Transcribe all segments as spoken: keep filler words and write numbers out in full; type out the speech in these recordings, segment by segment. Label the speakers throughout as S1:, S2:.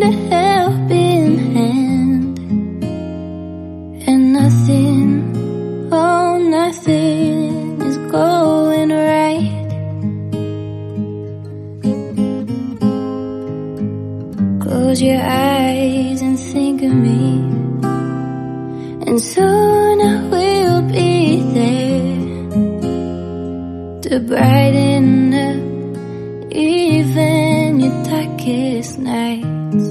S1: a helping hand, and nothing, oh nothing is going right. Close your eyes and think of me, and soon I will be there to brighten up even your darkest nights.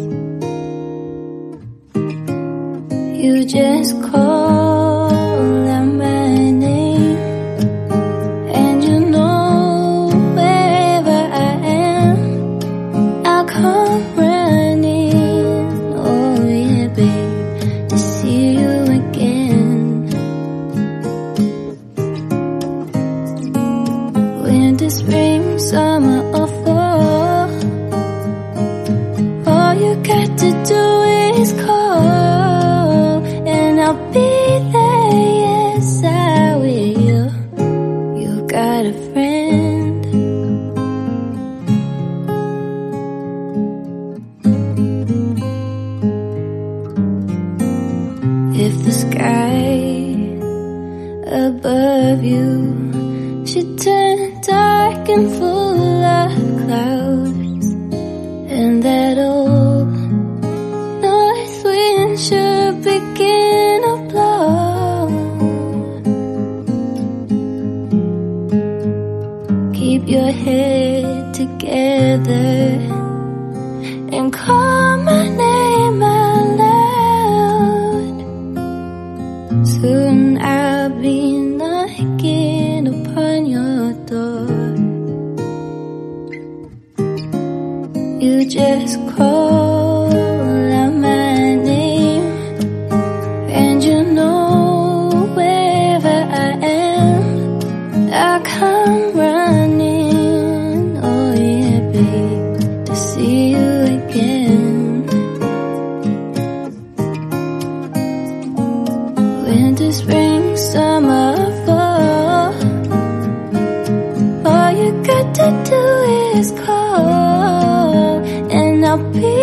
S1: You just call out my name, and you know wherever I am, I'll come running. Oh yeah, babe, to see you again. Winter, spring, summer or fall, all you got to do is call, and I'll be there, yes I will. You've got a friend. If the sky above you should turn dark and full of clouds, and that old north wind should begin to blow, keep your head together and call my name out loud. Soon I'll be knocking upon your door. You just call out my name, and you know wherever I am, I'll come running. Oh yeah, babe, to see you again. Winter, spring, summer, fall, all you got to do is call, and I'll be